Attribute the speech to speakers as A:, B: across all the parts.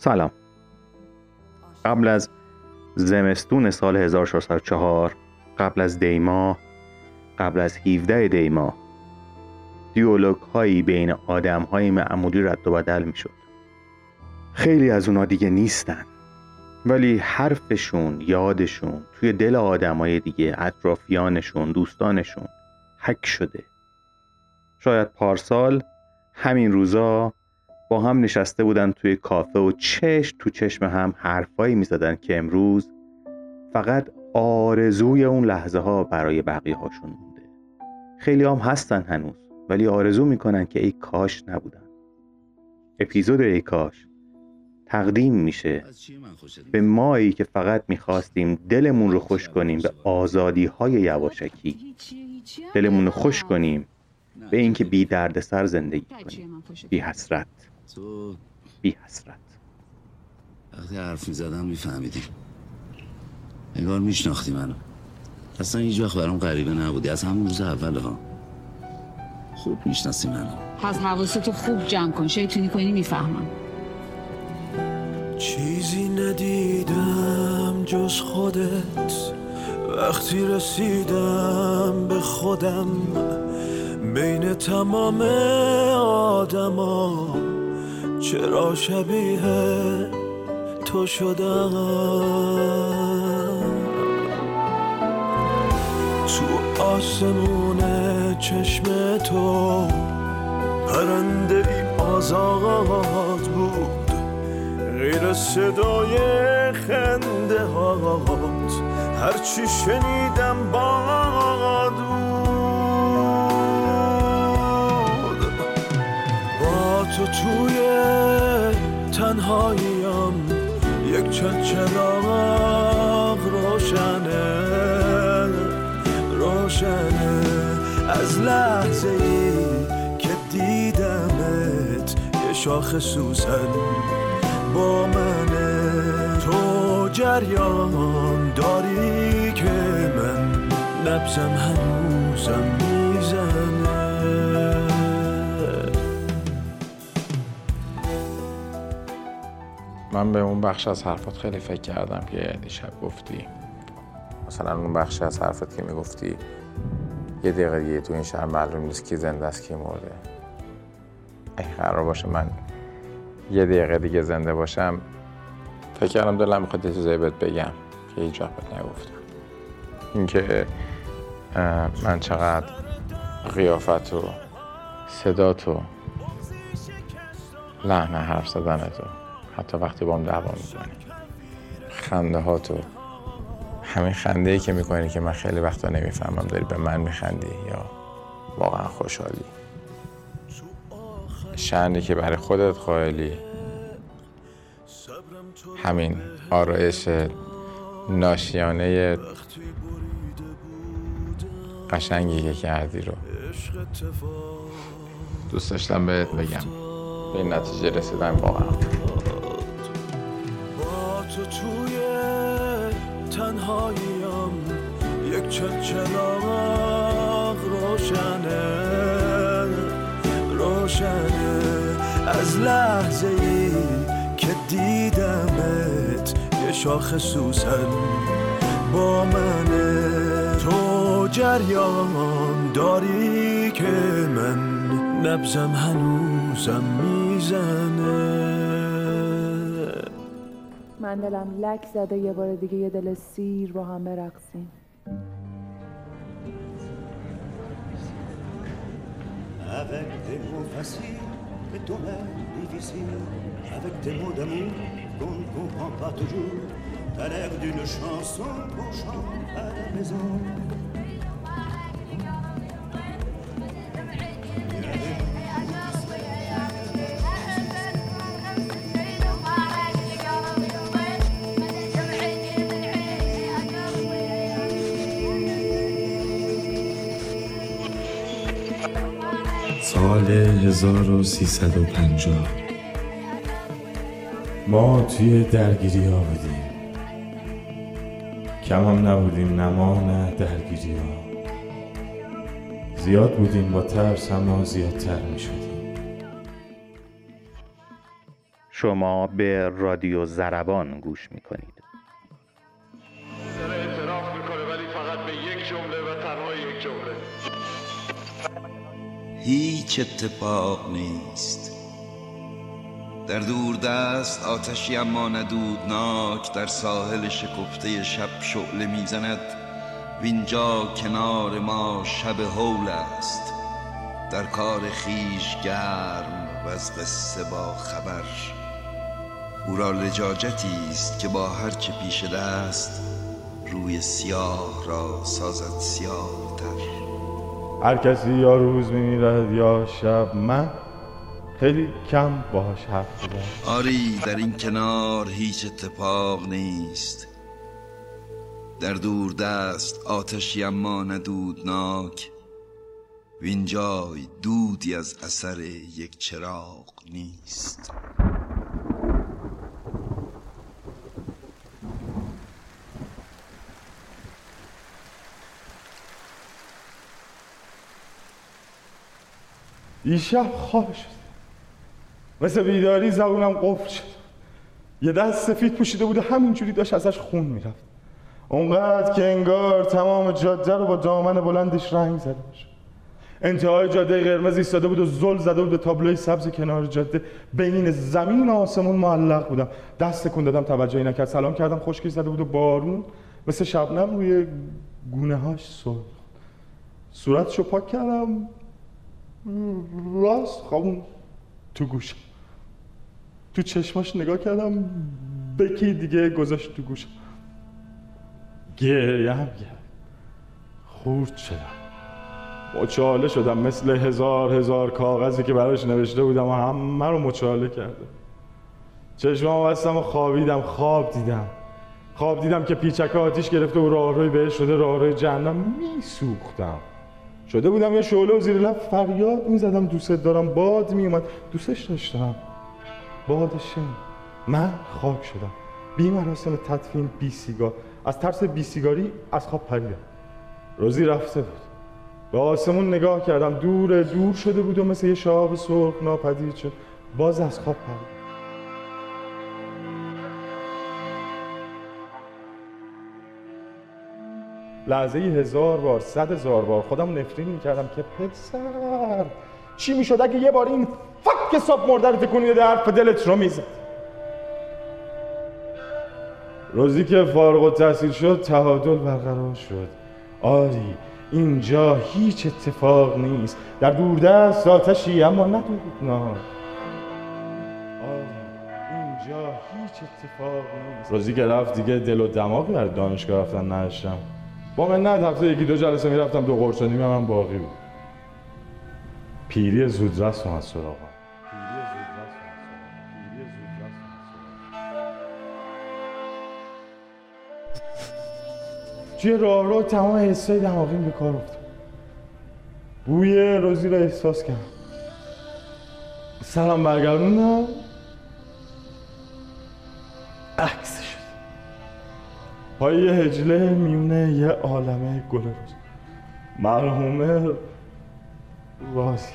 A: سلام. قبل از زمستون سال 1404، قبل از دیماه، قبل از 17 دیماه، دیالوگ هایی بین آدم های معمولی رد و بدل می شد. خیلی از اونا دیگه نیستن، ولی حرفشون، یادشون توی دل آدم های دیگه، اطرافیانشون، دوستانشون حک شده. شاید پارسال همین روزا با هم نشسته بودن توی کافه و چشم تو چشم هم حرفایی می زدن که امروز فقط آرزوی اون لحظه ها برای بقیه هاشون مونده. خیلی هم هستن هنوز، ولی آرزو میکنن که ای کاش نبودن. اپیزود ای کاش تقدیم میشه به مایی که فقط میخواستیم دلمون رو خوش کنیم به آزادی های یواشکی، دلمون رو خوش کنیم به اینکه بی درد سر زندگی کنیم، بی حسرت. بی حسرت.
B: وقتی حرف میزدم میفهمیدی، انگار میشناختی منو. اصلا هیچ وقت برام غریبه نبودی، از همون روز اول ها. خوب میشناسی منو.
C: پس حواستو خوب جمع کن، شیطونی کنی میفهمم.
D: چیزی ندیدم جز خودت، وقتی رسیدم به خودم بین تمام آدما، چرا شبیه تو شدم. تو آسمون چشم تو پرنده ای آزاد بود، غیر صدای خنده هات هرچی شنیدم باد بود. با تو توی تنهاییم یک چراغ روشنه از لحظه ای که دیدمت. یه شاخ سوسن با منه، تو جریان داری که من نبضم هنوزم میزنه.
E: من به اون بخش از حرفات خیلی فکر کردم که دیشب گفتی. مثلا اون بخش از حرفت که میگفتی یه دقیقه دیگه تو این شهر معلوم نیست کی زنده است کی مرده. اگه قرار باشه من یه دقیقه دیگه زنده باشم، فکر کردم دلم میخواد یه چیزایی بهت بگم که هیچ وقت بهت نگفتم. اینکه من چقدر قیافت و صدات و لحن حرف زدنت و حتی وقتی با هم دعوا میکنی، خنده هاتو، همین خنده‌ای که میکنی که من خیلی وقتا نمیفهمم داری به من میخندی یا واقعا خوشحالی، شأنی که برای خودت قائلی، همین آرایش ناشیانه قشنگی که کردی رو دوست داشتم بهت بگم. به این نتیجه رسیدم واقعا.
D: با تو توی تنهاییم یک چراغ روشنه از لحظه ای که دیدمت. یه شاخ سوسن با منه، تو جریان داری که من نبضم هنوزم میزنه.
F: من دلم لک زده یه بار دیگه یه دل سیر با هم برقصیم.
G: Avec des mots faciles et ton air difficile, avec des mots d'amour qu'on ne comprend pas toujours, t'as l'air d'une chanson qu'on chante à la maison.
H: سال 1350 ما توی درگیری ها بودیم، کم هم نبودیم نما نه درگیری ها، زیاد بودیم با ترس اما زیادتر می شدیم.
A: شما به رادیو ضربان گوش میکنید.
I: داره اعتراف میکنه ولی فقط به یک جمله و تنها یک جمله.
J: هیچ اتفاق نیست. در دور دست آتشی اما ندودناک در ساحل شکفته شب شعله میزند. وینجا کنار ما شب هول است، در کار خیش گرم و از قصه با خبر. او را لجاجتی است که با هرچه پیش دست روی سیاه را سازد سیاه تر.
H: هر کسی یا روز میمیرد یا شب، من خیلی کم باهاش حرف زدم.
J: آری در این کنار هیچ اتفاق نیست. در دور دست آتشی اما ندودناک، وینجای دودی از اثر یک چراغ نیست.
H: دیشب خواب شد، مثل بیداری زبونم قفل شد. یه دست سفید پوشیده بود و همینجوری داشت ازش خون میرفت، اونقدر که انگار تمام جاده رو با دامن بلندش رنگ زده باشه. انتهای جاده قرمز ایستاده بود و زل زده بود به تابلوی سبز کنار جاده. بین زمین و آسمون معلق بودم. دست تکون دادم، توجهی نکرد. سلام کردم، خشکی زده بود و بارون مثل شبنم روی گونه هاش سرخ. صورتشو پاک کردم، راست خوابون تو گوشم. تو چشماش نگاه کردم، بکی دیگه گذاشت تو گوشم. گریم کرد، خورد شدم، مچاله شدم، مثل هزار کاغذی که براش نوشته بودم و همه رو مچاله کردم. چشمام بستم و خوابیدم. خواب دیدم که پیچک آتیش گرفته و راهروی بهش شده راهروی جهنم. میسوختم، شده بودم یه شعله و زیر لب فریاد میزدم دوست دارم. باد میومد، دوستش داشتم، بادش. من خاک شدم، بی مراسم تدفین، بی سیگار. از ترس بی سیگاری از خواب پریدم. روزی رفته بود. به آسمون نگاه کردم، دور شده بود و مثل یه شهاب سرخ ناپدید شد. باز از خواب پریدم. لحظه 1000 بار 100,000 بار خودم نفرین میکردم که پسر چی میشد اگه یه بار این فک حساب مرده رو تکونی در حرف دلت رو میزد. روزی که فارغ التحصیل شد تعادل برقرار شد. آری اینجا هیچ اتفاق نیست، در دوردست آتشی اما ندودناک. اینجا هیچ اتفاق نیست. روزی که رفت دیگه دل و دماغی برای دانشگاه رفتن نداشتم. با من نه هفته 1-2 جلسه میرفتم، 2 قرص و نیم من باقی بود. پیری زودرس اومد سراغم. توی راه تمام حسای دماغیم به کار افتاد. بوی روزی رو احساس کردم. سلام برگردوندم، عکس شد پای یه هجله میونه یه عالمه گل روز. مرحومه رازی.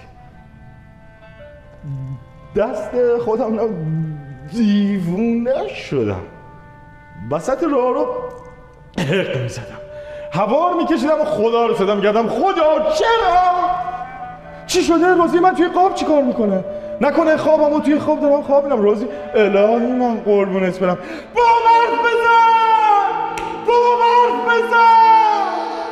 H: دست خودم دیوونه شدم. وسط راه رو حق میزدم، هوار میکشیدم و خدا رو صدا میکردم خدا چرا؟ چی شده روزی؟ من توی خواب چی کار میکنه؟ نکنه خوابم و توی خواب دارم خواب میدم. روزی الهی من قربونت برم، با حرف بزن، با حرف بزن،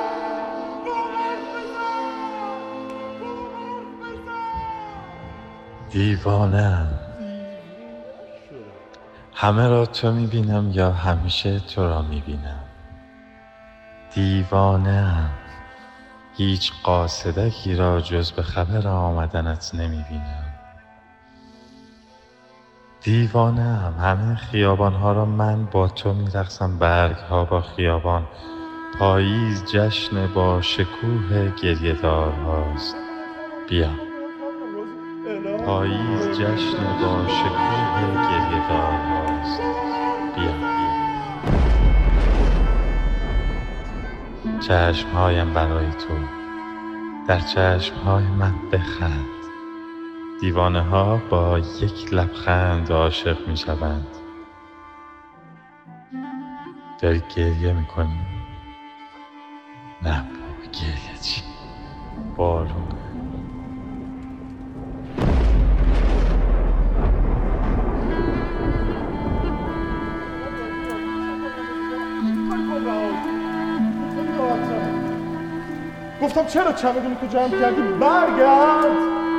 K: دیوانه‌ام. همه را تو میبینم یا همیشه تو را میبینم. دیوانه‌ام. هیچ قاصدکی را جز به خبر آمدنت نمیبینم. دیوانه‌ام. همه خیابانها را من با تو میرقصم، برگها با خیابان. پاییز جشن با شکوه گریه‌دار هاست. بیا. پاییز جشن با شکوه گریه‌دار هاست. بیا. چشمهایم برای تو، در چشمهای من بخند. دیوانه ها با یک لبخند عاشق می شوند. داری گریه می کنی؟ نه بابا گریه چی؟ بارون.
H: گفتم چرا چمدونی تو جمع کردی؟ برگرد.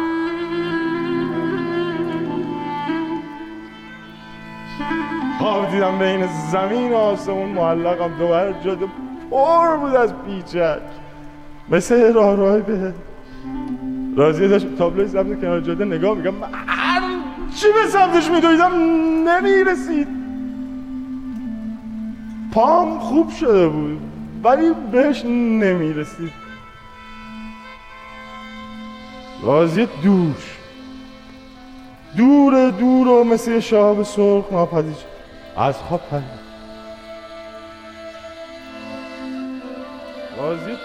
H: خواب دیدم بین زمین و آسمون معلقم، دوباره جاده پر بود از پیچک، مثل راهی به راضیه داشت تابلوی سبز کنار جاده نگاه میگم، چی به سمتش میدویدم نمیرسید. پام خوب شده بود ولی بهش نمیرسید. راضیه دور و مثل شهاب سرخ ناپدید از خواب پرید. راضیه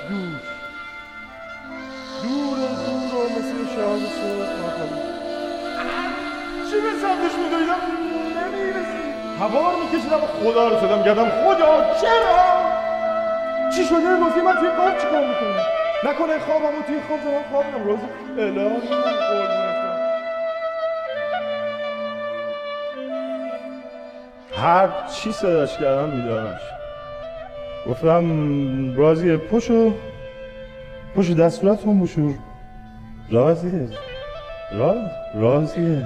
H: دور و مثل شهاب سرخ ناپدید. چی به سمتش میدویدم نمیرسید. هوا رو میکشیدم و خدا رو صدام کردم، خدا چرا؟ چی شده راضیه؟ من توی خواب چیکار میکنم؟ نکنه خوابم و توی خواب زمان خوابم. راضیه الهی قربونت هر چی صداش کردم میدارمش. گفتم راضیه پشو دستورتون بشور. راضیه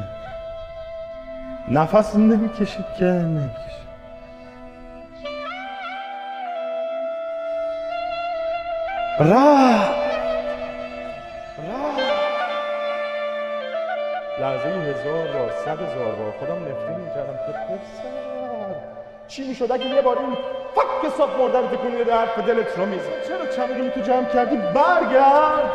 H: نفس نمیکشید که نمیکشید. لحظه 1000 بار 100,000 بار خودم نفرین میکردم که پسر چی میشد اگه یه بار این فک حساب مرده رو تکونی ده حرف دلت رو میزن. چرا چمدونی تو جمع کردی؟ برگرد.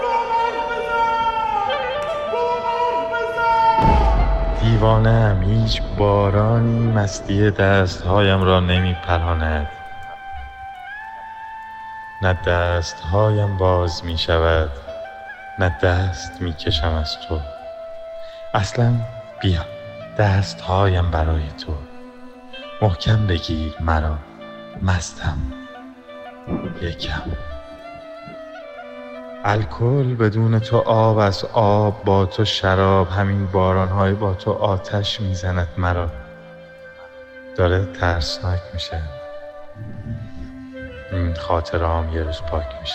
K: دیوانه‌ام، هیچ بارانی مستی دستهایم را نمی پراند. نه دستهایم باز می شود، نه دست می کشم از تو. اصلا بیا دستهایم برای تو. محکم بگیر مرا، مستم یکم. الکل بدون تو آب از آب، با تو شراب، همین بارانهای با تو آتش میزند مرا. داره ترسناک میشه، این خاطرهام یه روز پاک میشه.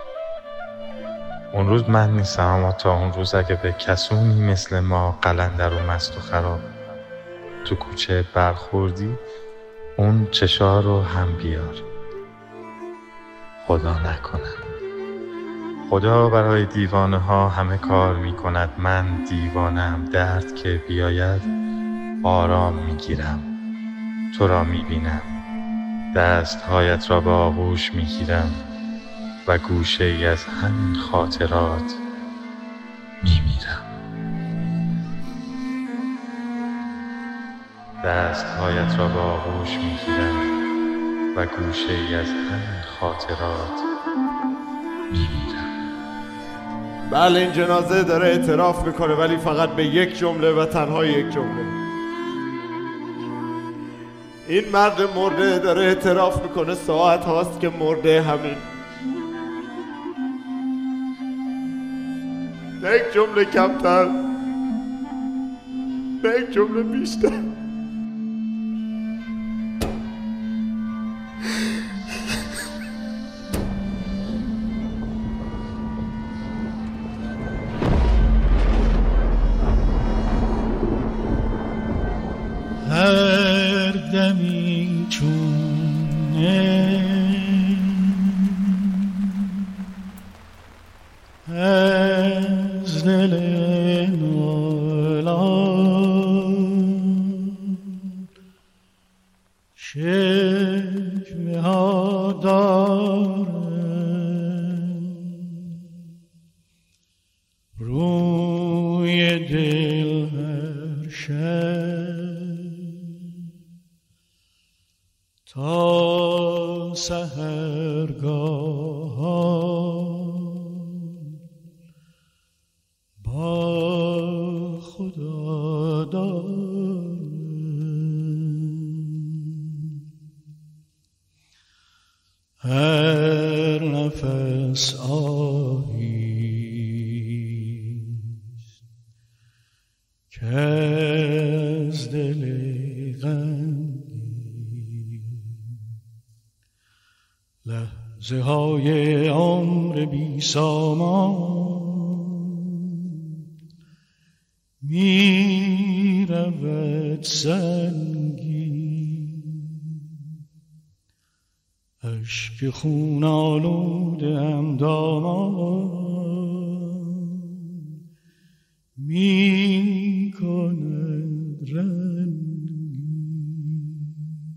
K: اون روز من نیستم، اما تا اون روز اگه به کسونی مثل ما قلندر و مست و خراب تو کوچه برخوردی، اون چشا رو هم بیار. خدا نکنه. خدا برای دیوانه ها همه کار می کند. من دیوانم، درد که بیاید آرام می گیرم. تو را می بینم، دستهایت را به آغوش می گیرم و گوشه ای از همین خاطرات می میرم. دستهایت را به آغوش می گیرم و گوشه ای از همین خاطرات می میرم.
L: بله این جنازه داره اعتراف میکنه، ولی فقط به یک جمله و تنها یک جمله. این مرد مرده داره اعتراف میکنه ساعت هاست که مرده. همین نه یک جمله کمتر، نه یک جمله بیشتر.
M: هر دمی چونه از دل نالان چشمه ها دارم روی دل هر شب تا سحرگاه با هر نفس آهیست که از دل غمگین لحظه های عمر بی سامان می رود سنگین، اشک خون آلوده اندامان می کند رنگین.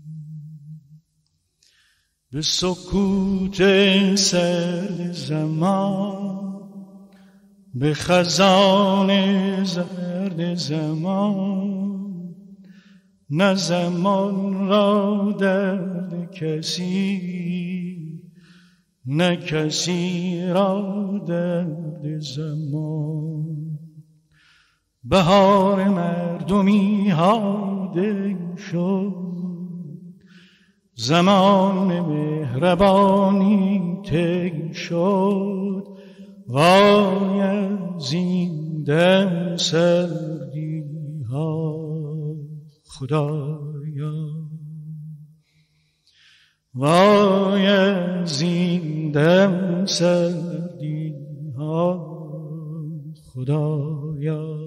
M: به سکوت سرد زمان، به خزان زرد زمان، نه زمان را درد کسی، نه کسی را درد زمان. بهار مردمی هاده شد، زمان مهربانی طی شد. وای از این دم سردی ها خدایا، وای از این دم سردی ها خدایا.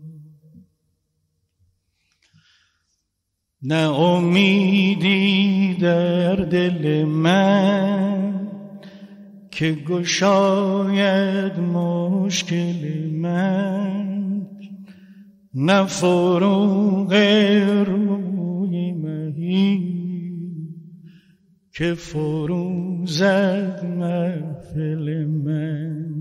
M: نه امیدی در دل من که گشاید مشکل من، نه فروغ روی مهی که فروزد محفل من،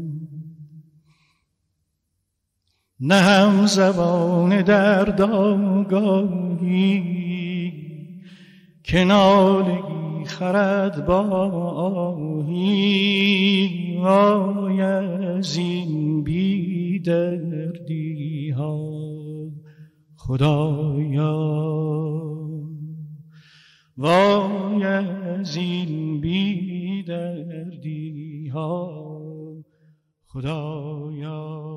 M: نه هم زبان درد آگاهی که نالگی خرد با آهی. وای از این بی دردی ها خدایا، وای از این بی دردی ها خدایا.